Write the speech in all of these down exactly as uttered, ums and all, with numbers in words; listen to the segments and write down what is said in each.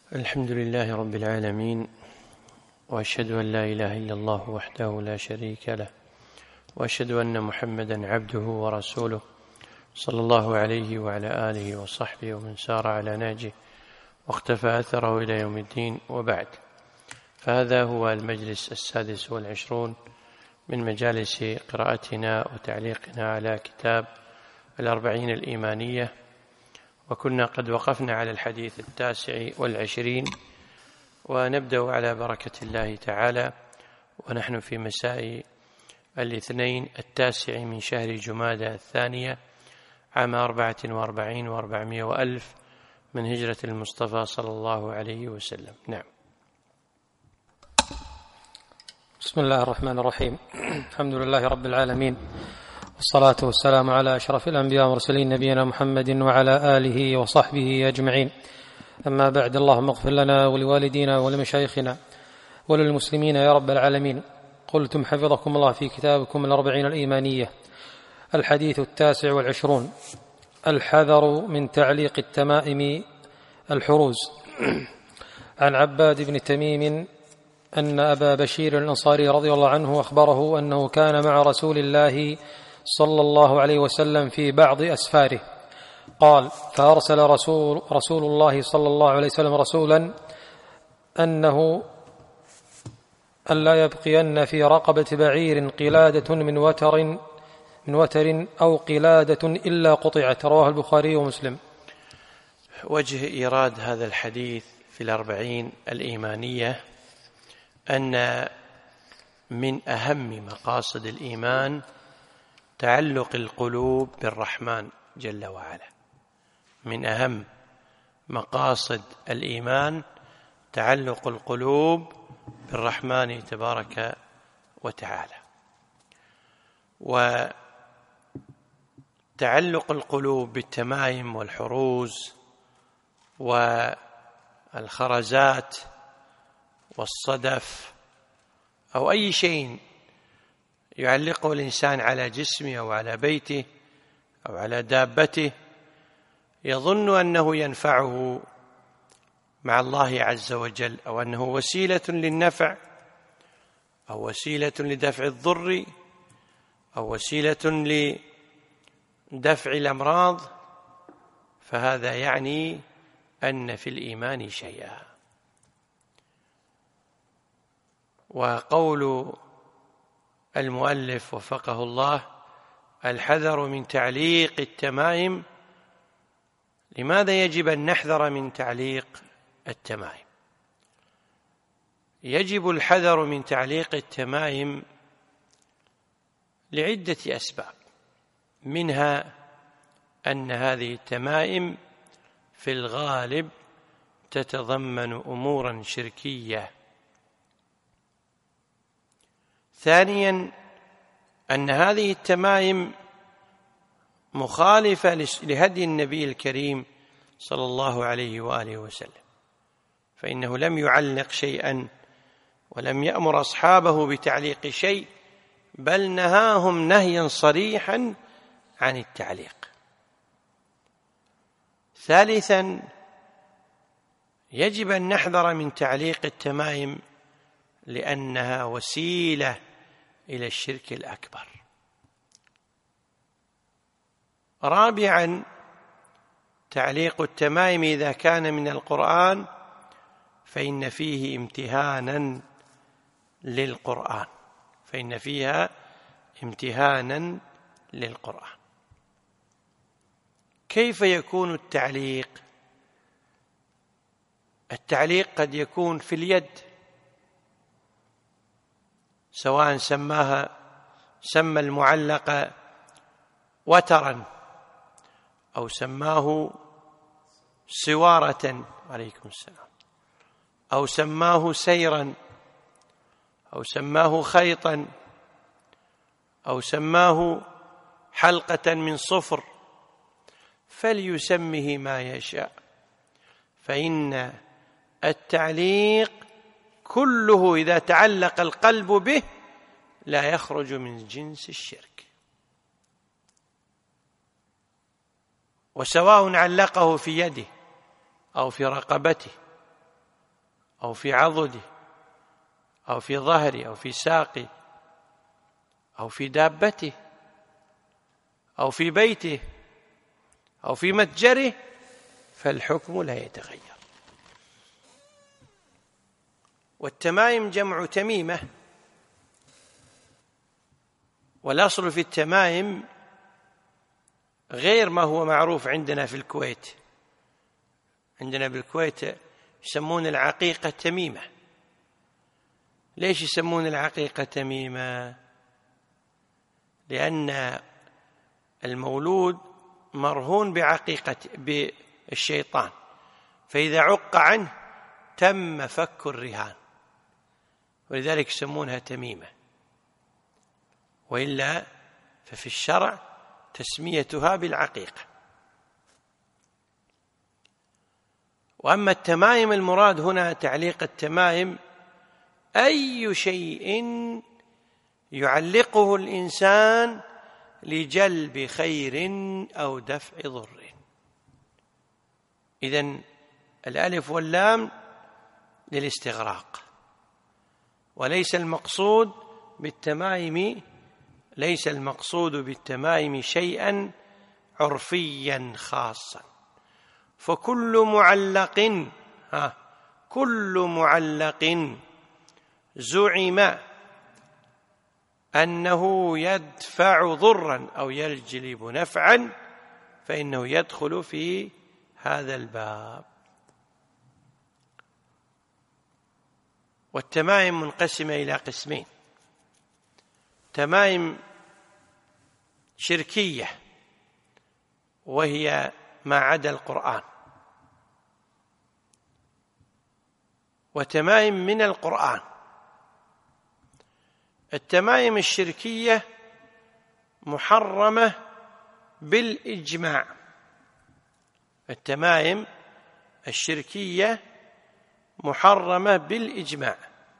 الحمد لله رب العالمين، وأشهد أن لا إله إلا الله وحده لا شريك له، وأشهد أن محمدا عبده ورسوله صلى الله عليه وعلى آله وصحبه ومن سار على نهجه واقتفى أثره إلى يوم الدين، وبعد. فهذا هو المجلس السادس والعشرون من مجالس قراءتنا وتعليقنا على كتاب الأربعين الإيمانية، وكنا قد وقفنا على الحديث التاسع والعشرين، ونبدأ على بركة الله تعالى ونحن في مساء الاثنين التاسع من شهر جمادى الثانية عام أربعة وأربعين وأربعمائة وألف من هجرة المصطفى صلى الله عليه وسلم. نعم. بسم الله الرحمن الرحيم. الحمد لله رب العالمين، والصلاة والسلام على أشرف الأنبياء والمرسلين نبينا محمد وعلى آله وصحبه أجمعين. أما بعد، اللهم اغفر لنا ولوالدينا ولمشايخنا وللمسلمين يا رب العالمين. قلتم حفظكم الله في كتابكم الأربعين الإيمانية، الحديث التاسع والعشرون: الحذر من تعليق التمائم الحروز. عن عباد بن تميم أن أبا بشير الأنصاري رضي الله عنه أخبره أنه كان مع رسول الله صلى الله عليه وسلم في بعض أسفاره. قال: فأرسل رسول, رسول الله صلى الله عليه وسلم رسولا أنه أن لا يبقين في رقبة بعير قلادة من وتر من وتر أو قلادة إلا قطعت. رواه البخاري ومسلم. وجه إيراد هذا الحديث في الأربعين الإيمانية أن من أهم مقاصد الإيمان تعلق القلوب بالرحمن جل وعلا. من أهم مقاصد الإيمان تعلق القلوب بالرحمن تبارك وتعالى. وتعلق القلوب بالتمائم والحروز والخرزات والصدف أو أي شيء يعلقه الإنسان على جسمه أو على بيته أو على دابته يظن أنه ينفعه مع الله عز وجل، أو أنه وسيلة للنفع أو وسيلة لدفع الضر أو وسيلة لدفع الأمراض، فهذا يعني أن في الإيمان شيئا. وقول المؤلف وفقه الله: الحذر من تعليق التمائم. لماذا يجب أن نحذر من تعليق التمائم؟ يجب الحذر من تعليق التمائم لعدة أسباب، منها أن هذه التمائم في الغالب تتضمن أمورا شركية. ثانيا أن هذه التمائم مخالفة لهدي النبي الكريم صلى الله عليه وآله وسلم، فإنه لم يعلق شيئا ولم يأمر أصحابه بتعليق شيء، بل نهاهم نهيا صريحا عن التعليق. ثالثا يجب أن نحذر من تعليق التمائم لأنها وسيلة إلى الشرك الأكبر. رابعا تعليق التمائم إذا كان من القرآن فإن فيه امتهانا للقرآن، فإن فيها امتهانا للقرآن. كيف يكون التعليق؟ التعليق قد يكون في اليد، سواء سماها سمى المعلق وترا أو سماه سوارة عليكم السلام، أو سماه سيرا، أو سماه خيطا، أو سماه حلقة من صفر، فليسمه ما يشاء، فإن التعليق كله إذا تعلق القلب به لا يخرج من جنس الشرك. وسواء علقه في يده أو في رقبته أو في عضده أو في ظهره أو في ساقه أو في دابته أو في بيته أو في متجره فالحكم لا يتغير. والتمائم جمع تميمة، والأصل في التمائم غير ما هو معروف عندنا في الكويت. عندنا بالكويت يسمون العقيقة تميمة. ليش يسمون العقيقة تميمة؟ لأن المولود مرهون بعقيقة بالشيطان، فإذا عق عنه تم فك الرهان، ولذلك يسمونها تميمة. وإلا ففي الشرع تسميتها بالعقيقة. وأما التمائم المراد هنا تعليق التمائم أي شيء يعلقه الإنسان لجلب خير أو دفع ضر. إذن الألف واللام للاستغراق، وليس المقصود بالتمائم ليس المقصود بالتمائم شيئا عرفيا خاصا. فكل معلق ها كل معلق زعم أنه يدفع ضرا أو يجلب نفعا فإنه يدخل في هذا الباب. والتمائم منقسمة إلى قسمين: تمائم شركية وهي ما عدا القرآن، وتمائم من القرآن. التمائم الشركية محرمة بالإجماع. التمائم الشركية محرمة بالإجماع،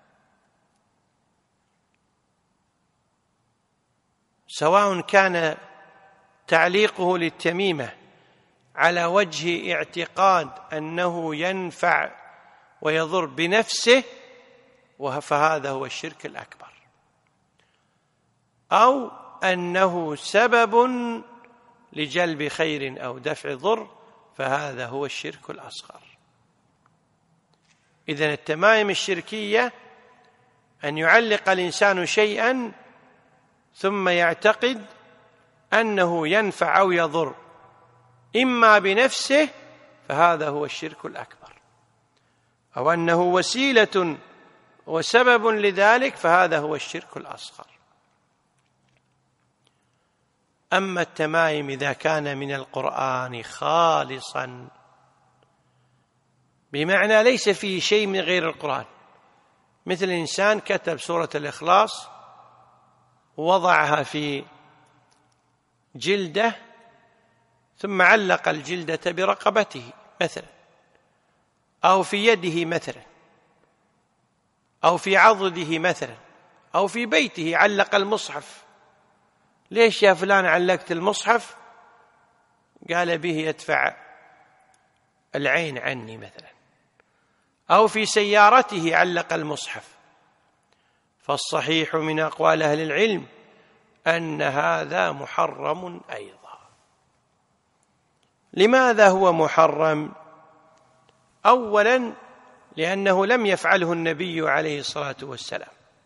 سواء كان تعليقه للتميمة على وجه اعتقاد أنه ينفع ويضر بنفسه فهذا هو الشرك الأكبر، أو أنه سبب لجلب خير أو دفع ضر فهذا هو الشرك الأصغر. إذن التمائم الشركية أن يعلق الإنسان شيئا ثم يعتقد أنه ينفع أو يضر إما بنفسه فهذا هو الشرك الأكبر، أو أنه وسيلة وسبب لذلك فهذا هو الشرك الأصغر. أما التمائم إذا كان من القرآن خالصا، بمعنى ليس فيه شيء من غير القرآن، مثل إنسان كتب سورة الإخلاص ووضعها في جلده ثم علق الجلدة برقبته مثلا، أو في يده مثلا، أو في عضده مثلا، أو في بيته علق المصحف. ليش يا فلان علقت المصحف؟ قال به يدفع العين عني مثلا. أو في سيارته علق المصحف. فالصحيح من أقوال أهل العلم أن هذا محرم أيضا. لماذا هو محرم؟ أولا لأنه لم يفعله النبي عليه الصلاة والسلام،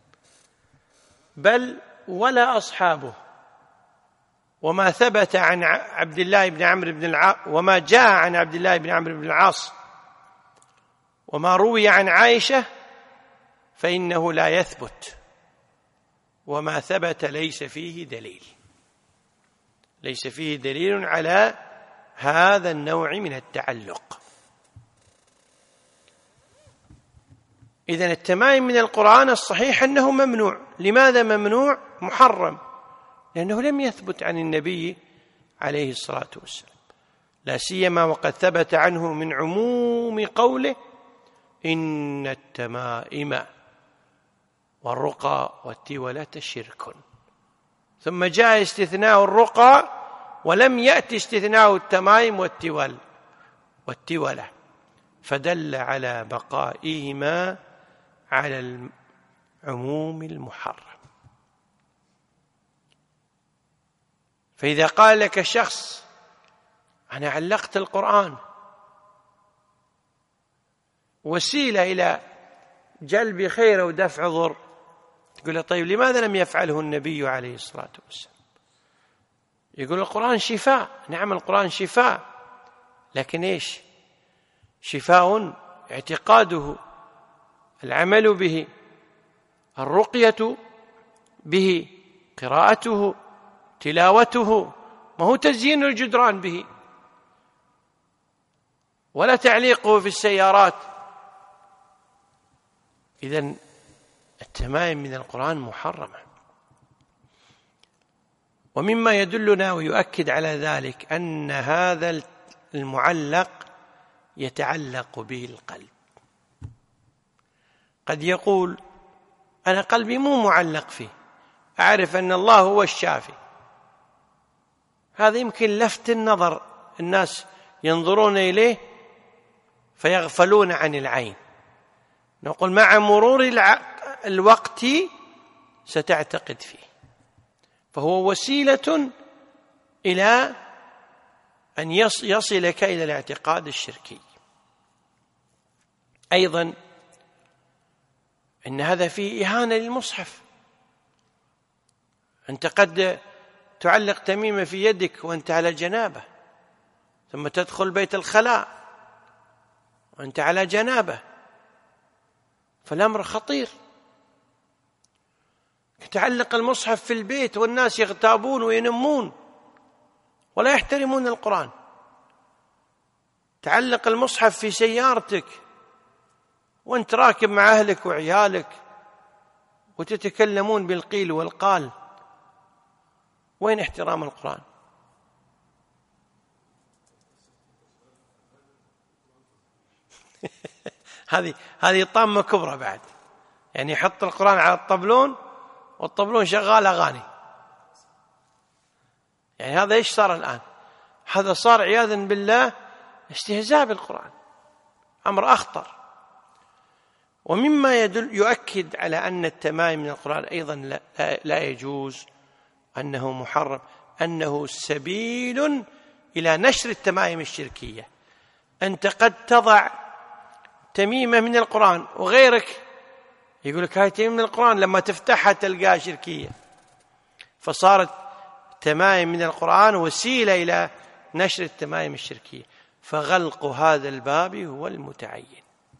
بل ولا أصحابه. وما ثبت عن عبد الله بن عمرو بن العاص وما جاء عن عبد الله بن عمرو بن العاص وما روي عن عائشة فإنه لا يثبت، وما ثبت ليس فيه دليل ليس فيه دليل على هذا النوع من التعلق. إذن التمائم من القرآن الصحيح أنه ممنوع. لماذا ممنوع؟ محرم، لأنه لم يثبت عن النبي عليه الصلاة والسلام، لا سيما وقد ثبت عنه من عموم قوله: إن التمائم والرقى والتولة شرك. ثم جاء استثناء الرقى ولم يأتي استثناء التمائم والتول والتولة، فدل على بقائهما على العموم المحرم. فإذا قال لك شخص أنا علقت القرآن وسيلة إلى جلب خير ودفع ضر، تقول له طيب لماذا لم يفعله النبي عليه الصلاة والسلام؟ يقول القرآن شفاء. نعم القرآن شفاء، لكن إيش؟ شفاء اعتقاده، العمل به، الرقية به، قراءته، تلاوته، ما هو تزيين الجدران به ولا تعليقه في السيارات. إذن التمائم من القرآن محرمة. ومما يدلنا ويؤكد على ذلك أن هذا المعلق يتعلق به القلب. قد يقول أنا قلبي مو معلق فيه، أعرف أن الله هو الشافي. هذا يمكن لفت النظر، الناس ينظرون إليه فيغفلون عن العين. نقول مع مرور الوقت ستعتقد فيه، فهو وسيلة إلى أن يصلك إلى الاعتقاد الشركي. أيضا إن هذا فيه إهانة للمصحف. أنت قد تعلق تميمة في يدك وأنت على جنابة، ثم تدخل بيت الخلاء وأنت على جنابة، فالأمر خطير. تعلق المصحف في البيت والناس يغتابون وينمون ولا يحترمون القرآن. تعلق المصحف في سيارتك وانت راكب مع أهلك وعيالك وتتكلمون بالقيل والقال. وين احترام القرآن؟ هذه هذه طامة كبرى بعد، يعني يحط القرآن على الطبلون والطبلون شغال أغاني. يعني هذا إيش صار الآن؟ هذا صار عياذا بالله استهزاء بالقرآن، أمر أخطر. ومما يدل يؤكد على أن التمائم من القرآن أيضا لا, لا يجوز، أنه محرم، أنه سبيل إلى نشر التمائم الشركية. أنت قد تضع تميمة من القرآن وغيرك يقول لك هاي تميمة من القرآن، لما تفتحها تلقاها شركية. فصارت تمائم من القرآن وسيلة إلى نشر التمائم الشركية، فغلق هذا الباب هو المتعين.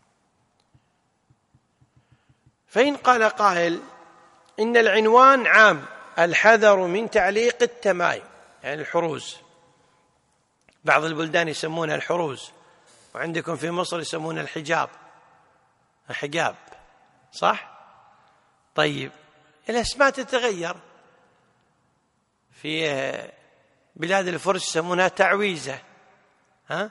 فإن قال قائل إن العنوان عام، الحذر من تعليق التمائم، يعني الحروز. بعض البلدان يسمونها الحروز، وعندكم في مصر يسمونها الحجاب، الحجاب، صح؟ طيب الأسماء تتغير. في بلاد الفرس يسمونها تعويذة، ها؟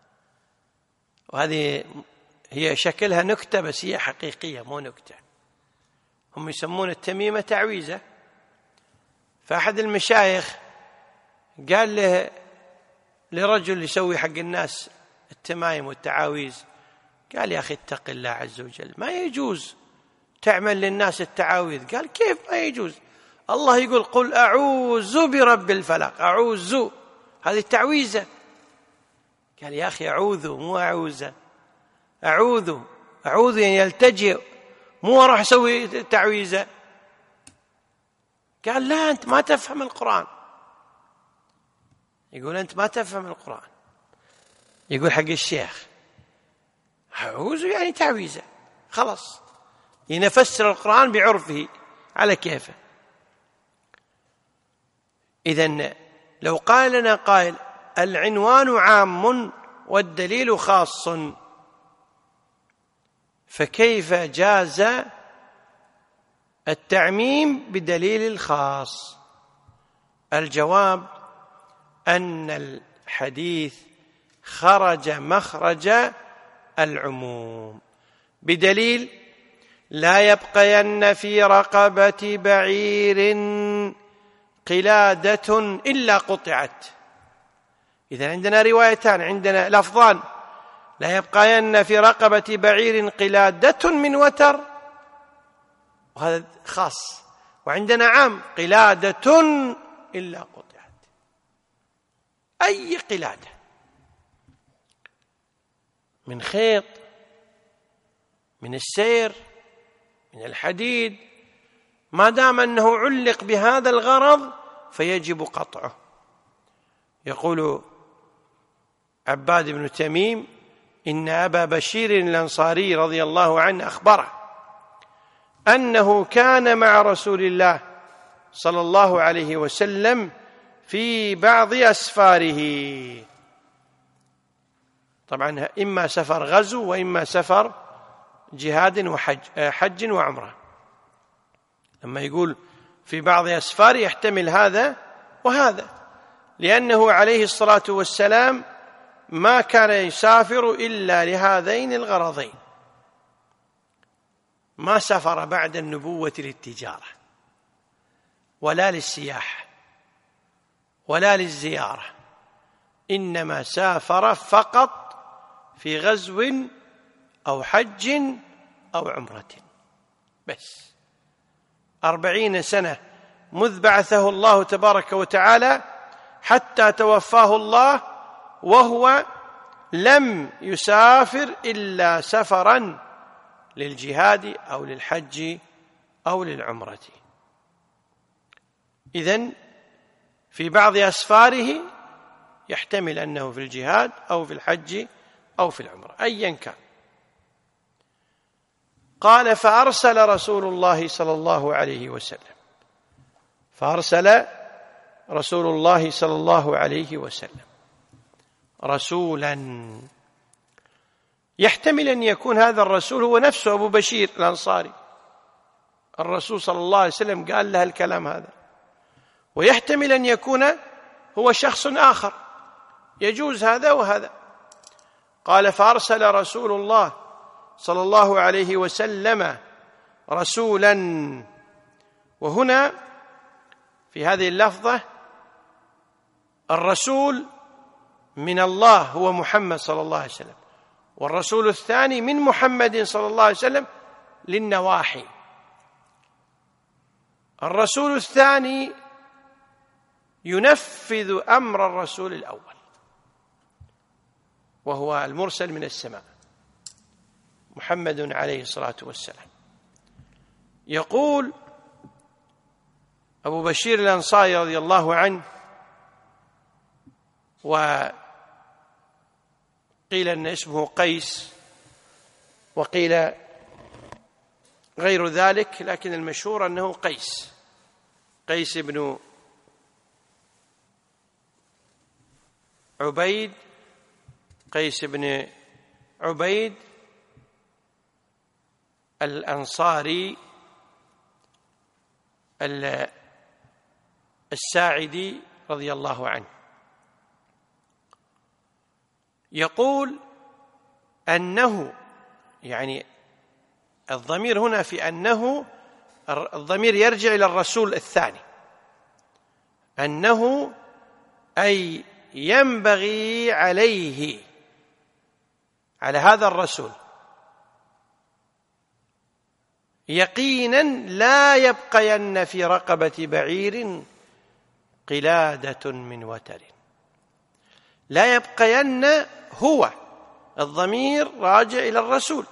وهذه هي شكلها نكتة بس هي حقيقية مو نكتة. هم يسمون التميمة تعويذة. فأحد المشايخ قال له لرجل يسوي حق الناس التمايم والتعاويذ، قال يا أخي اتق الله عز وجل، ما يجوز تعمل للناس التعاويذ. قال كيف ما يجوز؟ الله يقول قل أعوذ برب الفلق، أعوذ، هذه التعويذة. قال يا أخي أعوذ مو أعوذ، أعوذ أعوذ يعني يلتجئ، مو أروح أسوي تعويذة. قال لا أنت ما تفهم القرآن. يقول أنت ما تفهم القرآن. يقول حق الشيخ أعوذ يعني تعويذة، خلاص ينفسر القرآن بعرفه على كيفه. إذن لو قال لنا قائل العنوان عام والدليل خاص، فكيف جاز التعميم بدليل الخاص؟ الجواب أن الحديث خرج مخرج العموم بدليل لا يبقين في رقبة بعير قلادة إلا قطعت. إذن عندنا روايتان، عندنا لفظان، لا يبقين في رقبة بعير قلادة من وتر، وهذا خاص، وعندنا عام قلادة إلا قطعت. أي قلادة من خيط، من السير، من الحديد، ما دام أنه علق بهذا الغرض فيجب قطعه. يقول عباد بن تميم: إن أبا بشير الأنصاري رضي الله عنه أخبره أنه كان مع رسول الله صلى الله عليه وسلم في بعض أسفاره. طبعا إما سفر غزو وإما سفر جهاد وحج حج وعمرة. لما يقول في بعض أسفاره يحتمل هذا وهذا، لأنه عليه الصلاة والسلام ما كان يسافر إلا لهذين الغرضين، ما سافر بعد النبوة للتجارة ولا للسياحة ولا للزيارة، إنما سافر فقط في غزو أو حج أو عمرة بس. أربعين سنة مذ بعثه الله تبارك وتعالى حتى توفاه الله وهو لم يسافر إلا سفرا للجهاد أو للحج أو للعمرة. إذن في بعض أسفاره يحتمل أنه في الجهاد أو في الحج أو في العمرة أيا كان. قال: فأرسل رسول الله صلى الله عليه وسلم فأرسل رسول الله صلى الله عليه وسلم رسولا. يحتمل أن يكون هذا الرسول هو نفسه أبو بشير الأنصاري، الرسول صلى الله عليه وسلم قال له الكلام هذا، ويحتمل أن يكون هو شخص آخر، يجوز هذا وهذا. قال: فأرسل رسول الله صلى الله عليه وسلم رسولا، وهنا في هذه اللفظة الرسول من الله هو محمد صلى الله عليه وسلم، والرسول الثاني من محمد صلى الله عليه وسلم للنواحي. الرسول الثاني ينفذ أمر الرسول الأول، وهو المرسل من السماء محمد عليه الصلاة والسلام. يقول أبو بشير الأنصاري رضي الله عنه، وقيل أن اسمه قيس وقيل غير ذلك، لكن المشهور أنه قيس قيس بن عبيد قيس بن عبيد الأنصاري الساعدي رضي الله عنه. يقول أنه، يعني الضمير هنا في أنه، الضمير يرجع إلى الرسول الثاني، أنه أي ينبغي عليه، على هذا الرسول يقينا لا يبقين في رقبة بعير قلادة من وتر. لا يبقين، هو الضمير راجع إلى الرسول،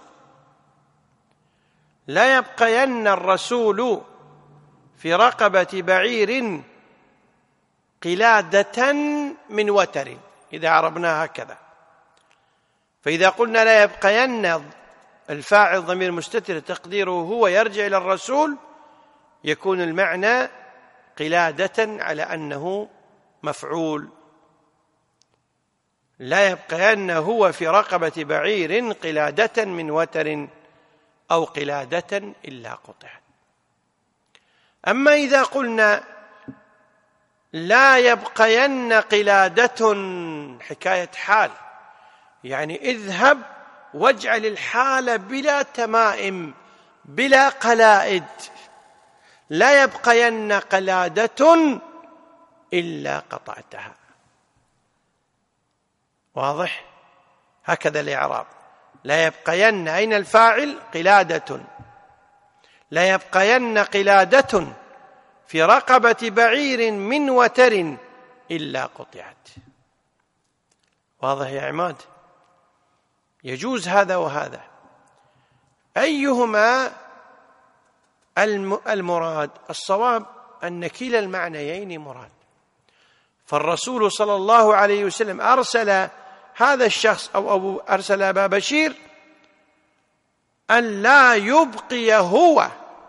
لا يبقين الرسول في رقبة بعير قلادة من وتر، إذا عربناها هكذا. فإذا قلنا لا يبقين، الفاعل ضمير مستتر تقديره هو يرجع إلى الرسول، يكون المعنى قلادة على أنه مفعول. لا يبقين هو في رقبة بعير قلادة من وتر أو قلادة إلا قطعت. أما إذا قلنا لا يبقين قلادة، حكاية حال، يعني اذهب واجعل الحال بلا تمائم بلا قلائد، لا يبقين قلادة إلا قطعتها. واضح؟ هكذا الإعراب. لا يبقين، أين الفاعل؟ قلادة. لا يبقين قلادة في رقبة بعير من وتر إلا قطعت. واضح يا عماد؟ يجوز هذا وهذا. أيهما المراد؟ الصواب أن كلا المعنيين مراد. فالرسول صلى الله عليه وسلم أرسل هذا الشخص أو أبو أرسل أبا بشير أن لا يبقي هو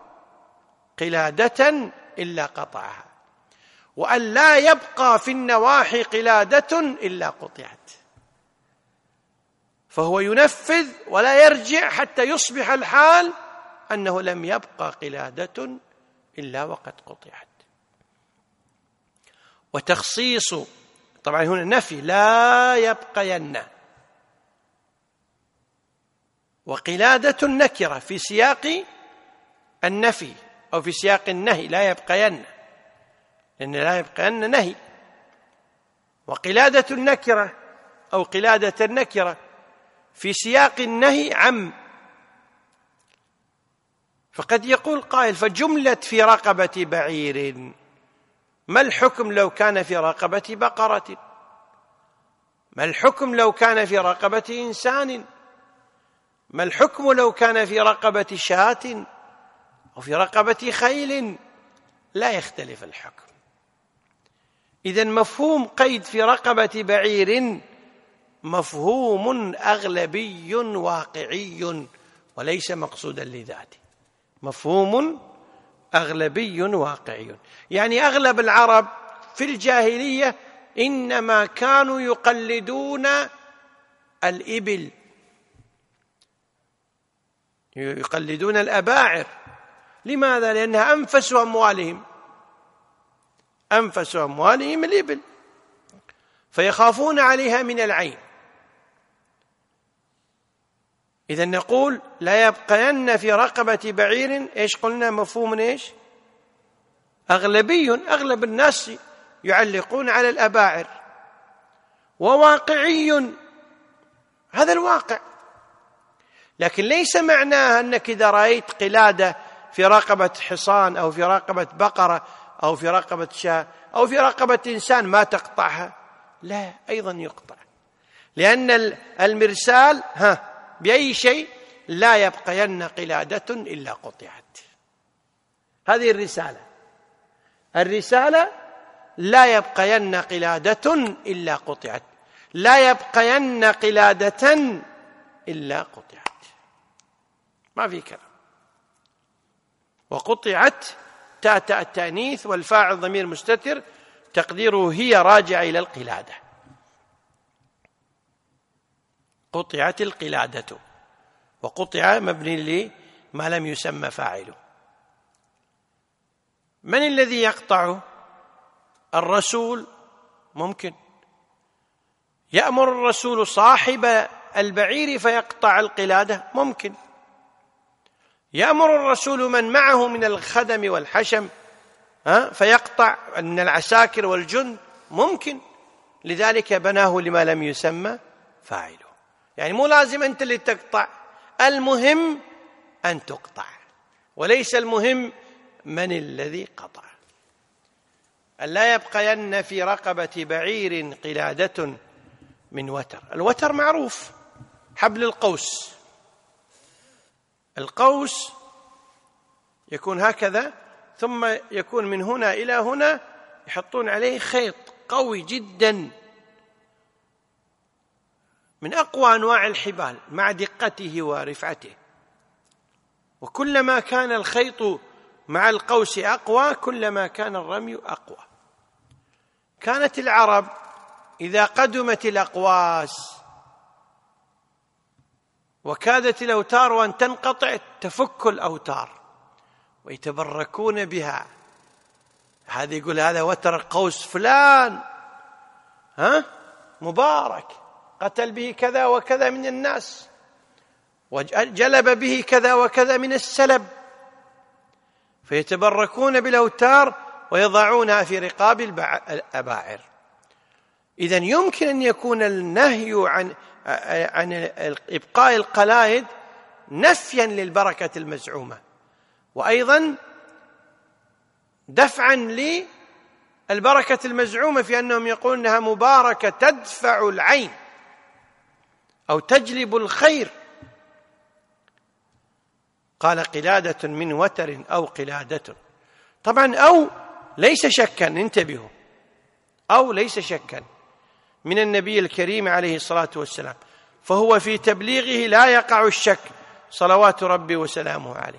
قلادة إلا قطعها، وأن لا يبقى في النواحي قلادة إلا قطعت. فهو ينفذ ولا يرجع حتى يصبح الحال أنه لم يبقى قلادة إلا وقد قطعت. وتخصيص، طبعا هنا نفي، لا يبقين، وقلادة نكرة في سياق النفي أو في سياق النهي، لا يبقين، لأن لا يبقين نهي. وقلادة النكرة أو قلادة النكرة في سياق النهي عم. فقد يقول قائل: فجملة في رقبة بعير، ما الحكم لو كان في رقبة بقرة؟ ما الحكم لو كان في رقبة إنسان؟ ما الحكم لو كان في رقبة شاة أو في رقبة خيل؟ لا يختلف الحكم. إذن مفهوم قيد في رقبة بعير مفهوم أغلبي واقعي وليس مقصودا لذاته. مفهوم أغلبي واقعي، يعني أغلب العرب في الجاهلية إنما كانوا يقلدون الإبل، يقلدون الأباعر. لماذا؟ لأنها أنفس أموالهم، أنفس أموالهم الإبل، فيخافون عليها من العين. إذن نقول: لا يبقين في رقبة بعير، إيش قلنا؟ مفهوم إيش؟ أغلبي، أغلب الناس يعلقون على الأباعر. وواقعي، هذا الواقع. لكن ليس معناها أنك إذا رأيت قلادة في رقبة حصان أو في رقبة بقرة أو في رقبة شاة أو في رقبة إنسان ما تقطعها. لا، أيضا يقطع، لأن المرسال ها بأي شيء؟ لا يبقين قلادة إلا قطعت. هذه الرسالة، الرسالة لا يبقين قلادة إلا قطعت، لا يبقين قلادة إلا قطعت، ما في كلام. وقطعت تاء التأنيث والفاعل ضمير مستتر تقديره هي راجع إلى القلادة. قطعت القلادة، وقطع مبني لما لم يسمى فاعله. من الذي يقطعه؟ الرسول. ممكن يأمر الرسول صاحب البعير فيقطع القلادة، ممكن يأمر الرسول من معه من الخدم والحشم فيقطع من العساكر والجند، ممكن. لذلك بناه لما لم يسمى فاعله. يعني مو لازم أنت اللي تقطع، المهم أن تقطع، وليس المهم من الذي قطع. ألا يبقين في رقبة بعير قلادة من وتر. الوتر معروف، حبل القوس. القوس يكون هكذا، ثم يكون من هنا إلى هنا يحطون عليه خيط قوي جدا، من أقوى أنواع الحبال مع دقته ورفعته. وكلما كان الخيط مع القوس أقوى كلما كان الرمي أقوى. كانت العرب إذا قدمت الأقواس وكادت الأوتار أن تنقطع تفك الأوتار ويتبركون بها. هذا يقول هذا وتر قوس فلان، ها مبارك، قتل به كذا وكذا من الناس، وجلب به كذا وكذا من السلب، فيتبركون بالأوتار ويضعونها في رقاب الأباعر. إذن يمكن أن يكون النهي عن عن إبقاء القلائد نفيا للبركة المزعومة، وأيضا دفعا للبركة المزعومة في أنهم يقولون أنها مباركة تدفع العين أو تجلب الخير. قال قلادة من وتر أو قلادة، طبعا أو ليس شكا، انتبهوا، أو ليس شكا من النبي الكريم عليه الصلاة والسلام، فهو في تبليغه لا يقع الشك صلوات ربي وسلامه عليه،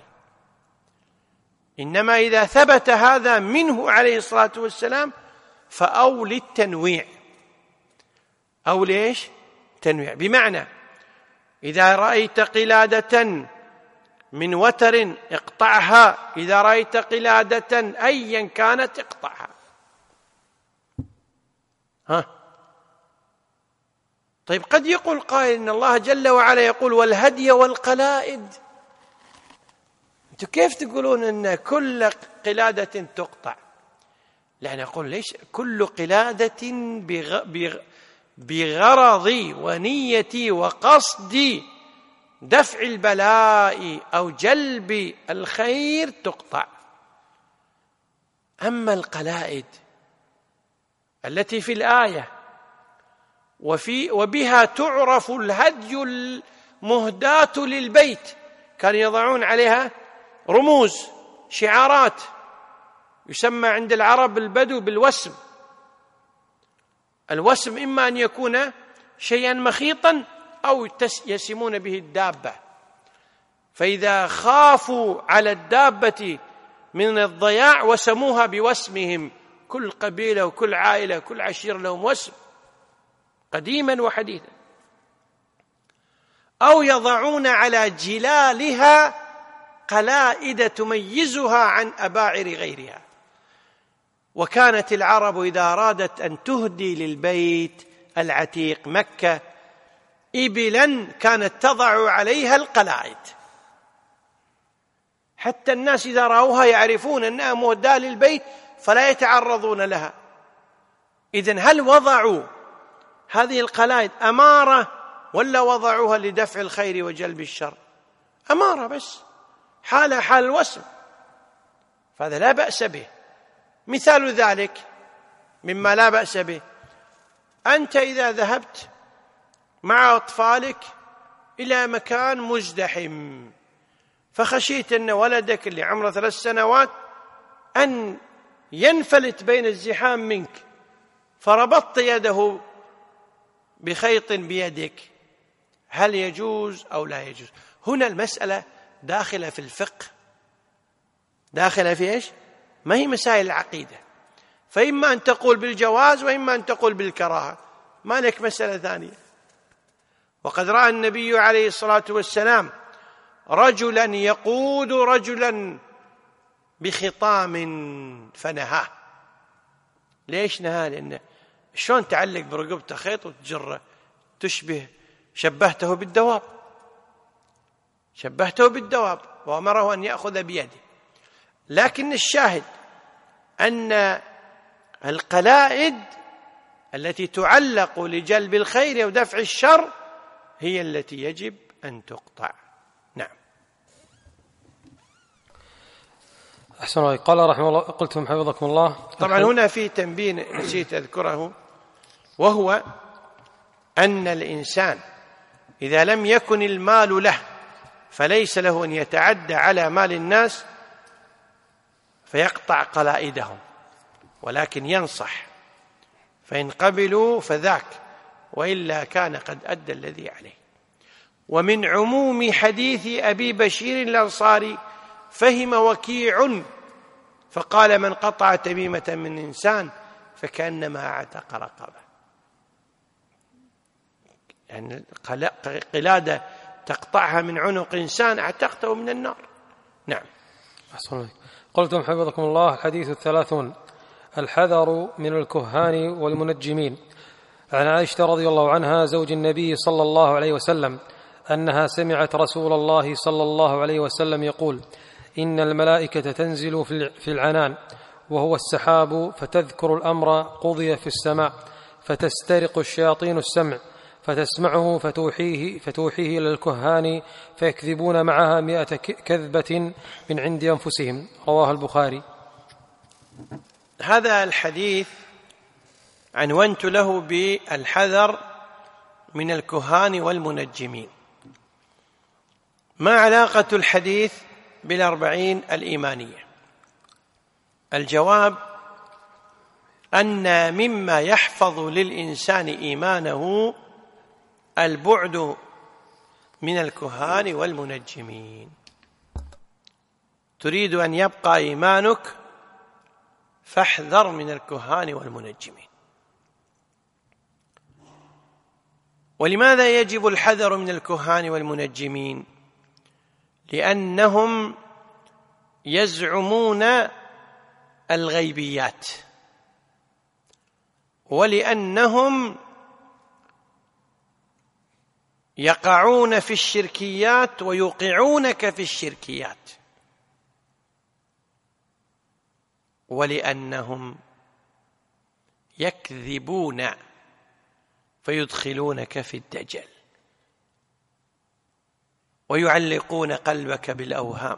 إنما إذا ثبت هذا منه عليه الصلاة والسلام فأو للتنويع، أو ليش؟ تنويع، بمعنى إذا رأيت قلادة من وتر اقطعها، إذا رأيت قلادة أيا كانت اقطعها. ها طيب، قد يقول قائل إن الله جل وعلا يقول والهدي والقلائد، أنتم كيف تقولون أن كل قلادة تقطع؟ لا، نقول ليش كل قلادة بغرضي ونيتي وقصدي دفع البلاء أو جلب الخير تقطع. أما القلائد التي في الآية وفي وبها تعرف الهدي المهداة للبيت، كانوا يضعون عليها رموز شعارات، يسمى عند العرب البدو بالوسم. الوسم إما أن يكون شيئا مخيطا أو يسمون به الدابة، فإذا خافوا على الدابة من الضياع وسموها بوسمهم، كل قبيلة وكل عائلة كل عشيرة لهم وسم قديما وحديثا. أو يضعون على جلالها قلائد تميزها عن أباعر غيرها. وكانت العرب إذا أرادت أن تهدي للبيت العتيق مكة إبلا كانت تضع عليها القلائد، حتى الناس إذا رأوها يعرفون أنها مهداة للبيت فلا يتعرضون لها. إذن هل وضعوا هذه القلائد أمارة ولا وضعوها لدفع الخير وجلب الشر؟ أمارة بس، حال حال الوسم، فهذا لا بأس به. مثال ذلك مما لا بأس به، أنت إذا ذهبت مع أطفالك إلى مكان مزدحم فخشيت أن ولدك اللي عمره ثلاث سنوات أن ينفلت بين الزحام منك، فربطت يده بخيط بيدك، هل يجوز أو لا يجوز؟ هنا المسألة داخلة في الفقه، داخلة في إيش؟ ما هي مسائل العقيدة، فإما أن تقول بالجواز وإما أن تقول بالكراهة، ما لك مسألة ثانية. وقد رأى النبي عليه الصلاة والسلام رجلا يقود رجلا بخطام فنهاه. ليش نهاه؟ لأنه شلون تعلق برقبته خيط وتجره؟ تشبه شبهته بالدواب، شبهته بالدواب وأمره أن يأخذ بيده. لكن الشاهد أن القلائد التي تعلق لجلب الخير ودفع الشر هي التي يجب أن تقطع. نعم. أحسن الله. قال رحمه الله، قلتم حفظكم الله. طبعا هنا في تنبيه نسيت أذكره، وهو أن الإنسان إذا لم يكن المال له فليس له أن يتعدى على مال الناس فيقطع قلائدهم، ولكن ينصح، فإن قبلوا فذاك، وإلا كان قد أدى الذي عليه. ومن عموم حديث أبي بشير الأنصاري فهم وكيع فقال من قطع تميمة من إنسان فكأنما اعتق رقبة. يعني قلادة تقطعها من عنق إنسان اعتقته من النار. نعم. أحسن الله. قلتم حفظكم الله. الحديث الثلاثون: الحذر من الكهان والمنجمين. عن عائشة رضي الله عنها زوج النبي صلى الله عليه وسلم أنها سمعت رسول الله صلى الله عليه وسلم يقول: إن الملائكة تنزل في العنان وهو السحاب فتذكر الأمر قضي في السماء فتسترق الشياطين السمع فتسمعه فتوحيه, فتوحيه إلى الكهان فيكذبون معها مئة كذبة من عند أنفسهم. رواه البخاري. هذا الحديث عنونت له بالحذر من الكهان والمنجمين. ما علاقة الحديث بالأربعين الإيمانية؟ الجواب أن مما يحفظ للإنسان إيمانه البعد من الكهان والمنجمين. تريد أن يبقى إيمانك فاحذر من الكهان والمنجمين. ولماذا يجب الحذر من الكهان والمنجمين؟ لأنهم يزعمون الغيبيات، ولأنهم يقعون في الشركيات ويوقعونك في الشركيات، ولأنهم يكذبون فيدخلونك في الدجل ويعلقون قلبك بالأوهام.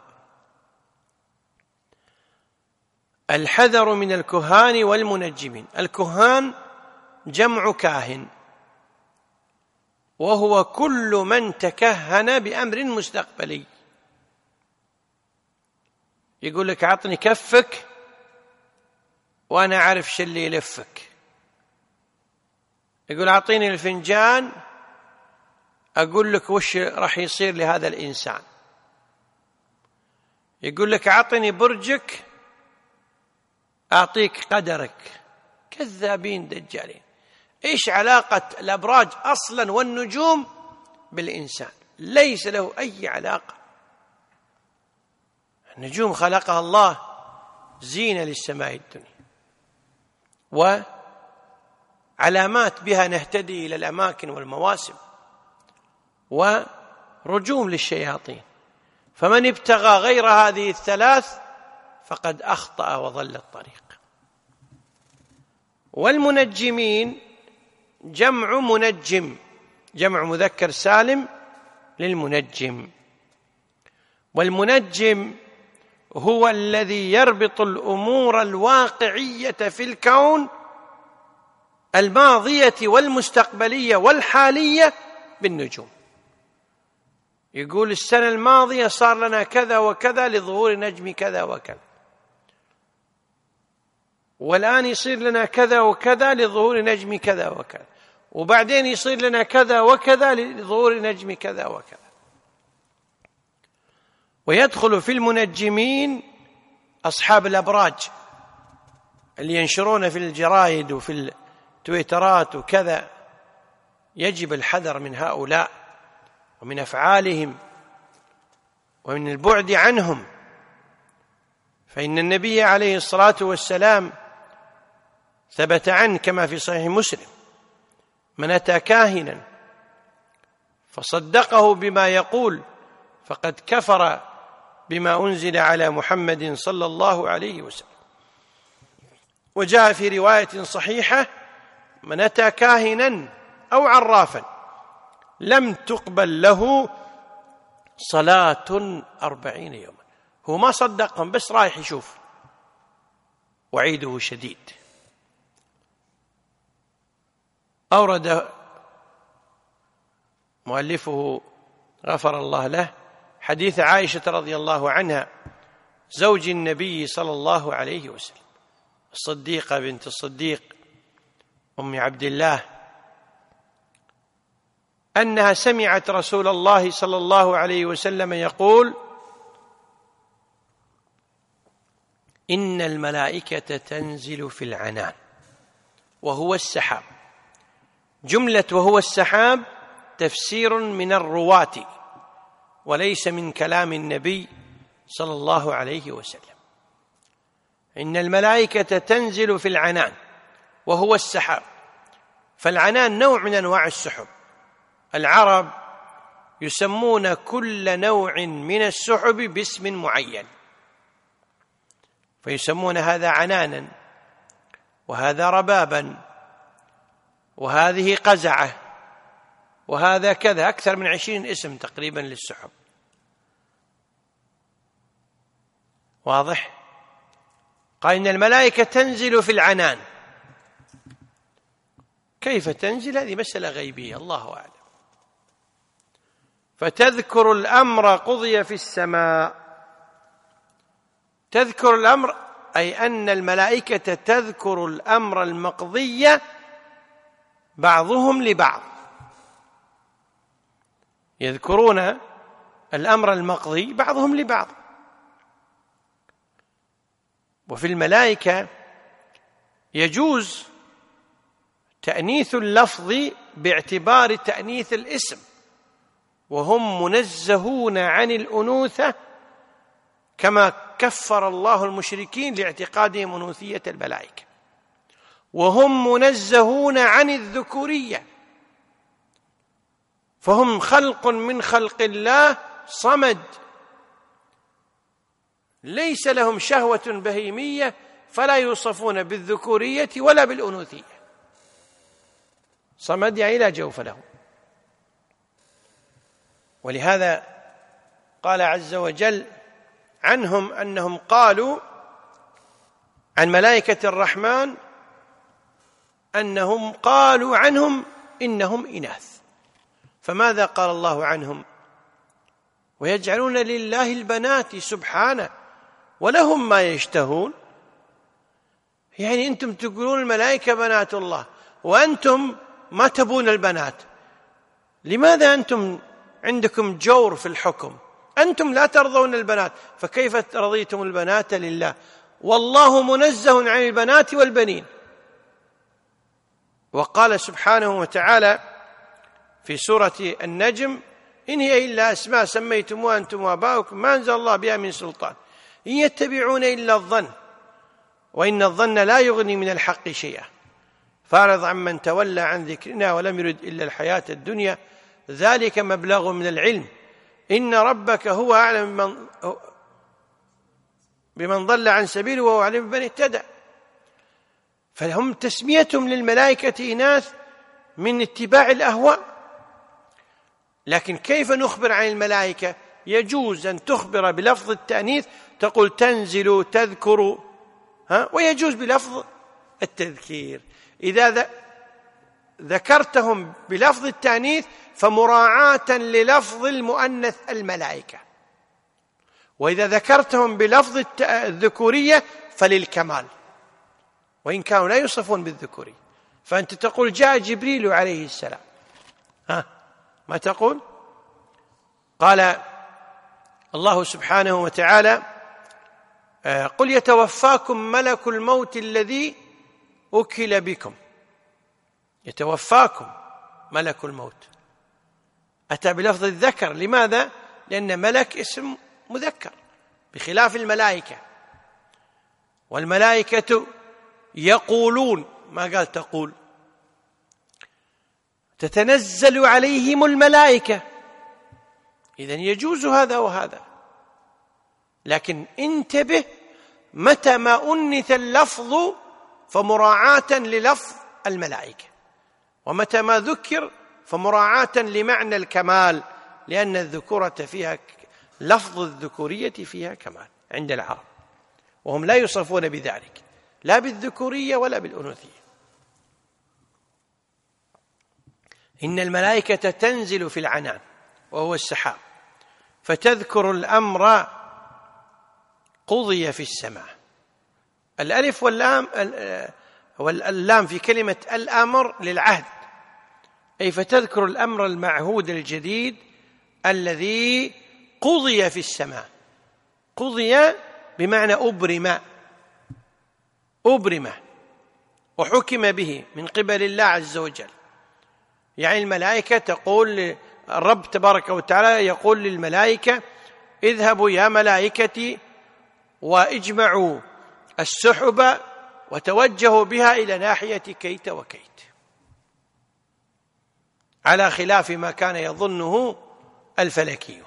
الحذر من الكهان والمنجمين. الكهان جمع كاهن، وهو كل من تكهن بأمر مستقبلي. يقول لك أعطني كفك وأنا أعرف شو اللي يلفك. يقول أعطيني الفنجان أقول لك وش راح يصير لهذا الإنسان. يقول لك أعطني برجك أعطيك قدرك. كذابين دجالين. إيش علاقة الأبراج أصلا والنجوم بالإنسان؟ ليس له أي علاقة. النجوم خلقها الله زينة للسماء الدنيا، وعلامات بها نهتدي إلى الأماكن والمواسم، ورجوم للشياطين. فمن ابتغى غير هذه الثلاث فقد أخطأ وضل الطريق. والمنجمين جمع منجم، جمع مذكر سالم للمنجم. والمنجم هو الذي يربط الأمور الواقعية في الكون الماضية والمستقبلية والحالية بالنجوم. يقول السنة الماضية صار لنا كذا وكذا لظهور نجم كذا وكذا، والآن يصير لنا كذا وكذا لظهور نجم كذا وكذا، وبعدين يصير لنا كذا وكذا لظهور نجم كذا وكذا. ويدخل في المنجمين أصحاب الأبراج اللي ينشرون في الجرائد وفي التويترات وكذا. يجب الحذر من هؤلاء ومن أفعالهم ومن البعد عنهم. فإن النبي عليه الصلاة والسلام ثبت عنه كما في صحيح مسلم: من أتى كاهنا فصدقه بما يقول فقد كفر بما أنزل على محمد صلى الله عليه وسلم. وجاء في رواية صحيحة: من أتى كاهنا أو عرافا لم تقبل له صلاة أربعين يوما. هو ما صدقهم، بس رايح يشوف، وعيده شديد. أورد مؤلفه غفر الله له حديث عائشة رضي الله عنها زوج النبي صلى الله عليه وسلم، الصديقة بنت الصديق أم عبد الله، أنها سمعت رسول الله صلى الله عليه وسلم يقول: إن الملائكة تنزل في العنان وهو السحاب. جملة وهو السحاب تفسير من الرواة وليس من كلام النبي صلى الله عليه وسلم. إن الملائكة تنزل في العنان وهو السحاب. فالعنان نوع من أنواع السحب. العرب يسمون كل نوع من السحب باسم معين، فيسمون هذا عنانا وهذا ربابا وهذه قزعة، وهذا كذا، أكثر من عشرين اسم تقريبا للسحب. واضح؟ قال إن الملائكة تنزل في العنان. كيف تنزل؟ هذه مسألة غيبية الله أعلم. فتذكر الأمر قضي في السماء. تذكر الأمر أي أن الملائكة تذكر الأمر المقضي بعضهم لبعض، يذكرون الأمر المقضي بعضهم لبعض. وفي الملائكة يجوز تأنيث اللفظ باعتبار تأنيث الاسم، وهم منزهون عن الأنوثة كما كفر الله المشركين لاعتقادهم أنوثية الملائكة، وهم منزهون عن الذكورية، فهم خلق من خلق الله صمد، ليس لهم شهوة بهيمية، فلا يوصفون بالذكورية ولا بالأنوثية. صمد يعني لا جوف له. ولهذا قال عز وجل عنهم أنهم قالوا عن ملائكة الرحمن أنهم قالوا عنهم إنهم إناث. فماذا قال الله عنهم؟ ويجعلون لله البنات سبحانه ولهم ما يشتهون. يعني أنتم تقولون الملائكة بنات الله وأنتم ما تبون البنات، لماذا أنتم عندكم جور في الحكم؟ أنتم لا ترضون البنات، فكيف رضيتم البنات لله والله منزه عن البنات والبنين؟ وقال سبحانه وتعالى في سورة النجم: إن هي إلا أسماء سميتموها أنتم وآباؤكم ما أنزل الله بها من سلطان إن يتبعون إلا الظن وإن الظن لا يغني من الحق شيئا فأعرض عمن تولى عن ذكرنا ولم يرد إلا الحياة الدنيا ذلك مبلغ من العلم إن ربك هو أعلم بمن, بمن ضل عن سبيله وهو أعلم بمن اهتدى. فهم تسميتهم للملائكة إناث من اتباع الأهواء. لكن كيف نخبر عن الملائكة؟ يجوز أن تخبر بلفظ التأنيث، تقول تنزل تذكر، ها؟ ويجوز بلفظ التذكير. إذا ذكرتهم بلفظ التأنيث فمراعاة للفظ المؤنث الملائكة، وإذا ذكرتهم بلفظ الذكورية فللكمال، وإن كانوا لا يوصفون بالذكورية. فأنت تقول جاء جبريل عليه السلام، ها ما تقول؟ قال الله سبحانه وتعالى: قل يتوفاكم ملك الموت الذي أكل بكم. يتوفاكم ملك الموت، أتى بلفظ الذكر. لماذا؟ لأن ملك اسم مذكر بخلاف الملائكة. والملائكة يقولون، ما قال تقول. تتنزل عليهم الملائكة، إذن يجوز هذا وهذا. لكن انتبه، متى ما أنث اللفظ فمراعاة للفظ الملائكة، ومتى ما ذكر فمراعاة لمعنى الكمال، لأن الذكورة فيها لفظ الذكورية فيها كمال عند العرب، وهم لا يوصفون بذلك لا بالذكورية ولا بالأنوثية. إن الملائكة تنزل في العنان وهو السحاب فتذكر الأمر قضي في السماء. الألف واللام واللام في كلمة الأمر للعهد، أي فتذكر الأمر المعهود الجديد الذي قضي في السماء. قضي بمعنى أبرم، أبرم وحكم به من قبل الله عز وجل. يعني الملائكة تقول، الرب تبارك وتعالى يقول للملائكة: اذهبوا يا ملائكتي واجمعوا السحب وتوجهوا بها إلى ناحية كيت وكيت، على خلاف ما كان يظنه الفلكيون.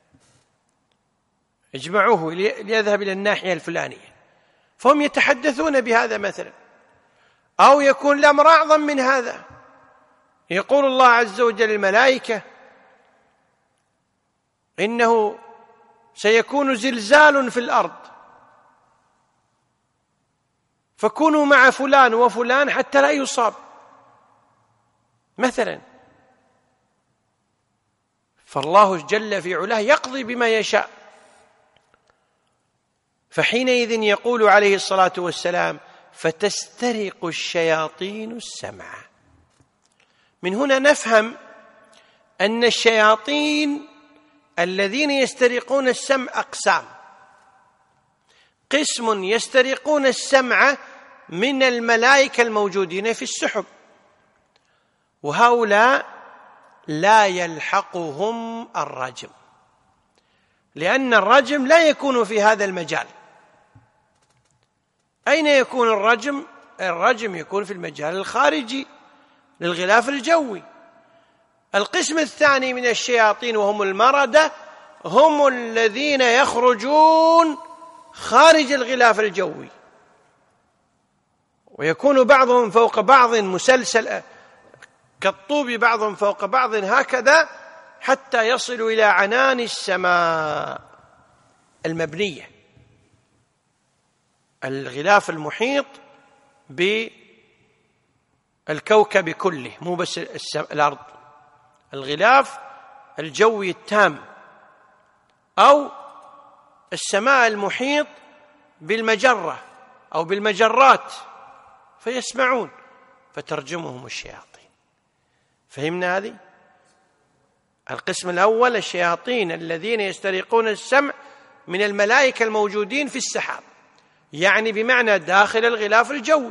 اجمعوه ليذهب إلى الناحية الفلانية، فهم يتحدثون بهذا مثلا. أو يكون الأمر أعظم من هذا، يقول الله عز وجل للملائكة إنه سيكون زلزال في الأرض فكونوا مع فلان وفلان حتى لا يصاب مثلا. فالله جل في علاه يقضي بما يشاء. فحينئذ يقول عليه الصلاة والسلام فتسترق الشياطين السمع. من هنا نفهم أن الشياطين الذين يسترقون السمع أقسام. قسم يسترقون السمع من الملائكة الموجودين في السحب، وهؤلاء لا يلحقهم الرجم، لأن الرجم لا يكون في هذا المجال. أين يكون الرجم؟ الرجم يكون في المجال الخارجي للغلاف الجوي. القسم الثاني من الشياطين وهم المردة هم الذين يخرجون خارج الغلاف الجوي، ويكون بعضهم فوق بعض مسلسل كالطوب، بعضهم فوق بعض هكذا حتى يصلوا إلى عنان السماء المبنية، الغلاف المحيط بالكوكب كله، مو بس الأرض، الغلاف الجوي التام، أو السماء المحيط بالمجرة أو بالمجرات، فيسمعون فترجمهم الشياطين. فهمنا هذه؟ القسم الأول الشياطين الذين يسترقون السمع من الملائكة الموجودين في السحاب، يعني بمعنى داخل الغلاف الجوي.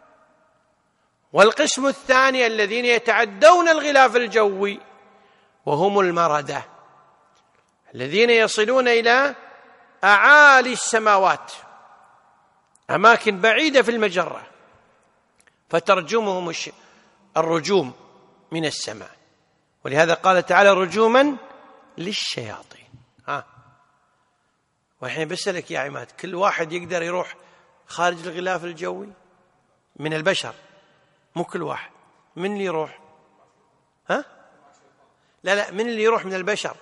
والقسم الثاني الذين يتعدون الغلاف الجوي وهم المردة، الذين يصلون إلى أعالي السماوات، أماكن بعيدة في المجرة، فترجمهم الرجوم من السماء. ولهذا قال تعالى رجوما للشياطين. ها والحين بسألك يا عماد، كل واحد يقدر يروح خارج الغلاف الجوي من البشر؟ مو كل واحد. من اللي يروح؟ ها لا لا من اللي يروح من البشر؟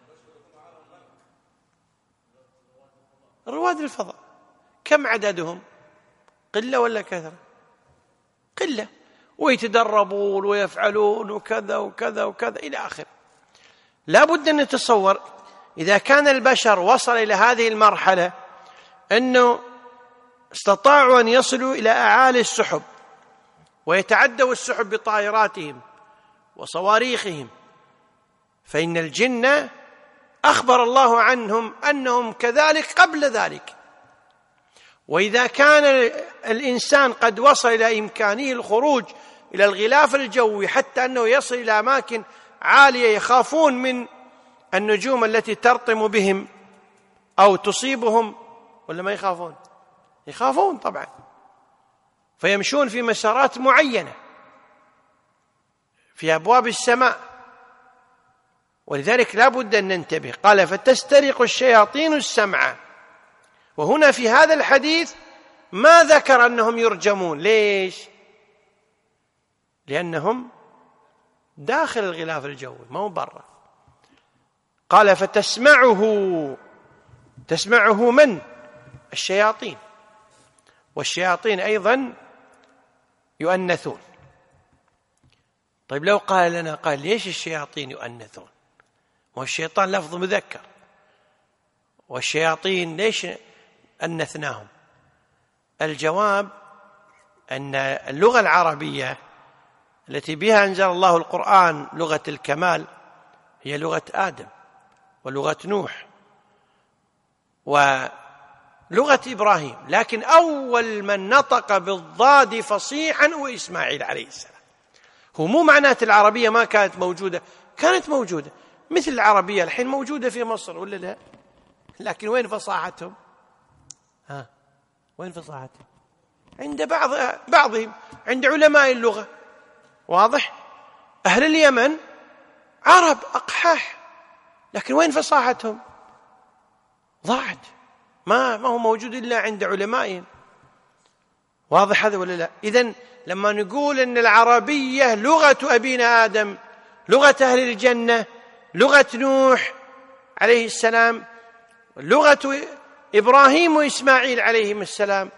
رواد الفضاء. كم عددهم؟ قلة ولا كثرة؟ قلة، ويتدربون ويفعلون وكذا وكذا وكذا إلى آخره. لا بد أن نتصور إذا كان البشر وصل إلى هذه المرحلة أنه استطاعوا أن يصلوا إلى أعالي السحب ويتعدوا السحب بطائراتهم وصواريخهم، فإن الجن أخبر الله عنهم أنهم كذلك قبل ذلك. وإذا كان الإنسان قد وصل إلى إمكانه الخروج إلى الغلاف الجوي حتى أنه يصل إلى أماكن عالية يخافون من النجوم التي ترطم بهم أو تصيبهم، ولا ما يخافون؟ يخافون طبعا، فيمشون في مسارات معينة في أبواب السماء. ولذلك لا بد أن ننتبه. قال فتسترق الشياطين السمع. وهنا في هذا الحديث ما ذكر أنهم يرجمون. ليش؟ لأنهم داخل الغلاف الجوي ما هو برا. قال فتسمعه، تسمعه من؟ الشياطين. والشياطين أيضا يؤنثون. طيب لو قال لنا قال ليش الشياطين يؤنثون؟ والشيطان لفظ مذكر، والشياطين ليش أنثناهم؟ الجواب أن اللغة العربية التي بها أنزل الله القرآن لغة الكمال هي لغة آدم ولغة نوح ولغة إبراهيم، لكن أول من نطق بالضاد فصيحا هو إسماعيل عليه السلام. هو مو معنات العربية ما كانت موجودة، كانت موجودة مثل العربية الحين موجودة في مصر ولا لا؟ لكن وين فصاحتهم؟ ها وين فصاحتهم؟ عند بعض بعضهم، عند علماء اللغة. واضح؟ أهل اليمن عرب أقحاح، لكن وين فصاحتهم؟ ضاعت، ما ما هو موجود إلا عند علمائهم. واضح هذا ولا لا؟ إذن لما نقول أن العربية لغة أبينا آدم، لغة أهل الجنة، لغة نوح عليه السلام، لغة إبراهيم وإسماعيل عليهم السلام،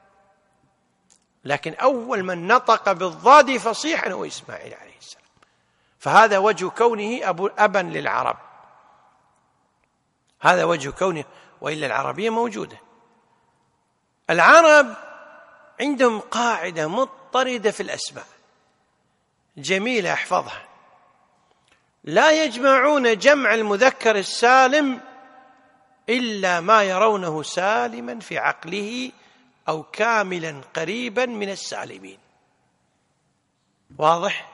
لكن أول من نطق بالضاد فصيحا هو إسماعيل عليه السلام، فهذا وجه كونه أبو أبا للعرب، هذا وجه كونه، وإلا العربية موجودة. العرب عندهم قاعدة مضطردة في الأسماء جميلة أحفظها: لا يجمعون جمع المذكر السالم إلا ما يرونه سالما في عقله أو كاملا قريبا من السالمين. واضح؟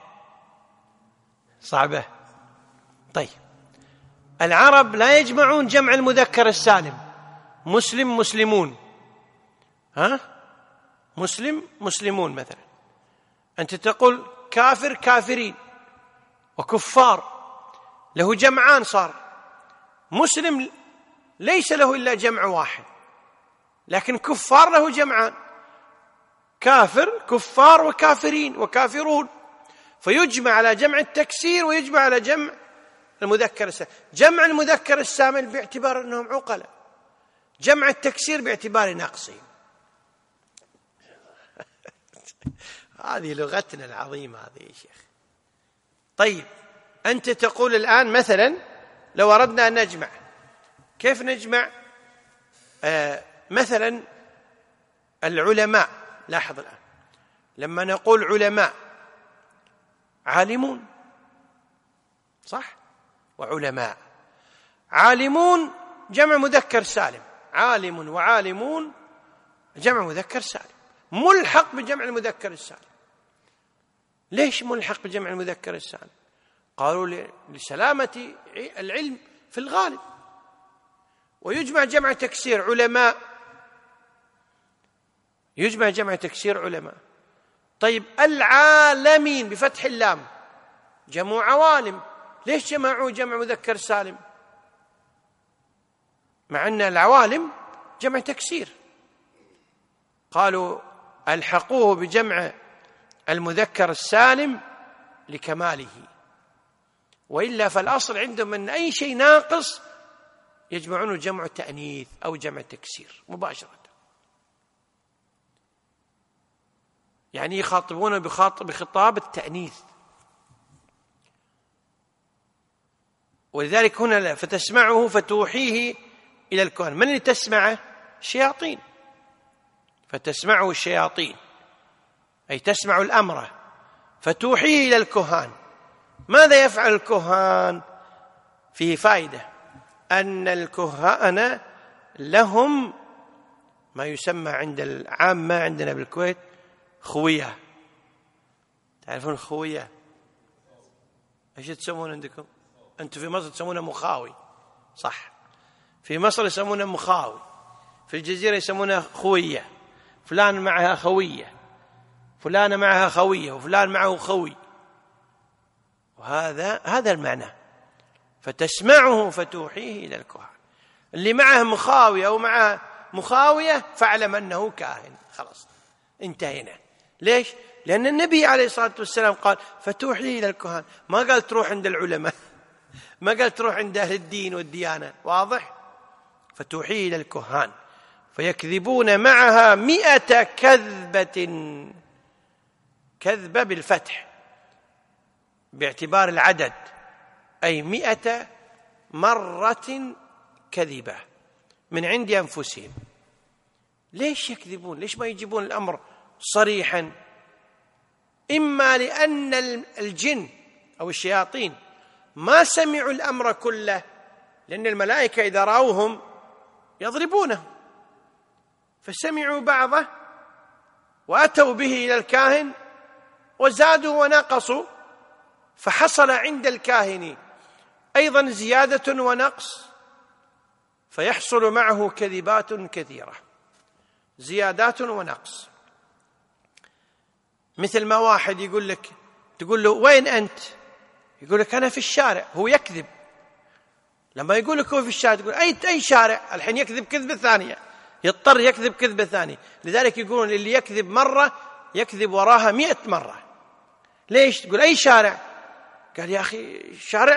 صعبة؟ طيب، العرب لا يجمعون جمع المذكر السالم، مسلم مسلمون، ها؟ مسلم مسلمون مثلا، أنت تقول كافر كافرين، وكفار له جمعان صار. مسلم ليس له إلا جمع واحد، لكن كفار له جمعان، كافر كفار وكافرين وكافرون، فيجمع على جمع التكسير ويجمع على جمع المذكر السالم. جمع المذكر السالم باعتبار أنهم عقلاء، جمع التكسير باعتبار ناقصين. هذه لغتنا العظيمة هذه يا شيخ. طيب، أنت تقول الآن مثلا لو أردنا أن نجمع، كيف نجمع؟ آه مثلا العلماء، لاحظ الآن لما نقول علماء، عالمون صح؟ وعلماء، عالمون جمع مذكر سالم، عالم وعالمون جمع مذكر سالم، ملحق بجمع المذكر السالم. ليش ملحق بجمع المذكر السالم؟ قالوا لسلامة العلم في الغالب. ويجمع جمع تكسير علماء، يجمع جمع تكسير علماء. طيب، العالمين بفتح اللام جمع عوالم، ليش جمعوا جمع مذكر سالم مع أن العوالم جمع تكسير؟ قالوا ألحقوه بجمع المذكر السالم لكماله، وإلا فالأصل عندهم أن أي شيء ناقص يجمعونه جمع تأنيث أو جمع تكسير مباشرة، يعني يخاطبونه بخطاب التأنيث. ولذلك هنا لا، فتسمعه فتوحيه إلى الكهان. من اللي تسمعه؟ الشياطين، فتسمعه الشياطين، أي تسمع الأمر فتوحيه إلى الكهان. ماذا يفعل الكهان؟ فيه فائدة، أن الكهان لهم ما يسمى عند العامة عندنا بالكويت خوية. تعرفون خوية؟ ايش تسمون عندكم؟ أنتم في مصر تسمونه مخاوي، صح؟ في مصر يسمونه مخاوي، في الجزيرة يسمونه خوية، فلان معها خوية، فلان معها خوية، وفلان معه خوي، وهذا هذا المعنى. فتسمعه فتوحيه إلى الكهان. اللي معه مخاوية أو معه مخاوية فاعلم أنه كاهن، خلاص انتهينا. ليش؟ لأن النبي عليه الصلاة والسلام قال فتوحيه إلى الكهان، ما قال تروح عند العلماء، ما قال تروح عند أهل الدين والديانة. واضح؟ فتوحيه إلى الكهان فيكذبون معها مئة كذبة، كذبة بالفتح باعتبار العدد، أي مئة مرة كذبة من عند أنفسهم. ليش يكذبون؟ ليش ما يجيبون الأمر صريحا؟ إما لأن الجن أو الشياطين ما سمعوا الأمر كله، لأن الملائكة إذا رأوهم يضربونه، فسمعوا بعضه وأتوا به إلى الكاهن وزادوا ونقصوا، فحصل عند الكاهن أيضا زيادة ونقص، فيحصل معه كذبات كثيرة، زيادات ونقص. مثل ما واحد يقول لك، تقول له وين أنت؟ يقول لك أنا في الشارع، هو يكذب. لما يقول لك هو في الشارع تقول أي أي شارع؟ الحين يكذب كذبة ثانية، يضطر يكذب كذبة ثانية. لذلك يقولون اللي يكذب مرة يكذب وراها مئة مرة. ليش؟ تقول أي شارع؟ قال يا أخي شارع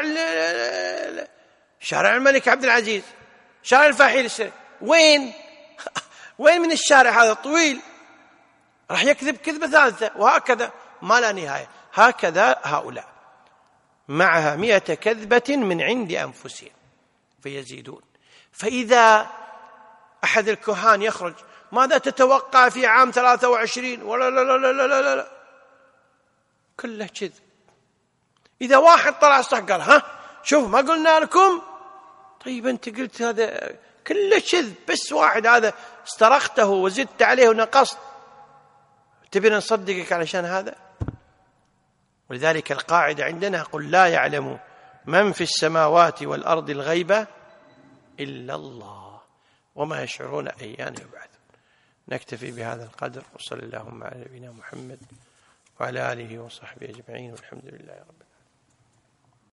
شارع الملك عبد العزيز، شارع الفاحيل الشريف. وين وين من الشارع هذا طويل؟ راح يكذب كذبة ثالثة، وهكذا ما لا نهاية. هكذا هؤلاء معها مئة كذبة من عند أنفسهم فيزيدون. فإذا أحد الكهان يخرج ماذا تتوقع في عام ثلاثة وعشرين؟ ولا لا لا لا لا لا لا، كله كذب. إذا واحد طلع صح قال ها شوف ما قلنا لكم؟ طيب أنت قلت هذا كله كذب، بس واحد هذا استرخته وزدت عليه ونقصت، تبي نصدقك علشان هذا؟ ولذلك القاعدة عندنا قل لا يعلم من في السماوات والأرض الغيب إلا الله وما يشعرون أيان يبعثون. نكتفي بهذا القدر، وصلى اللهم على نبينا محمد وعلى آله وصحبه أجمعين، والحمد لله رب العالمين.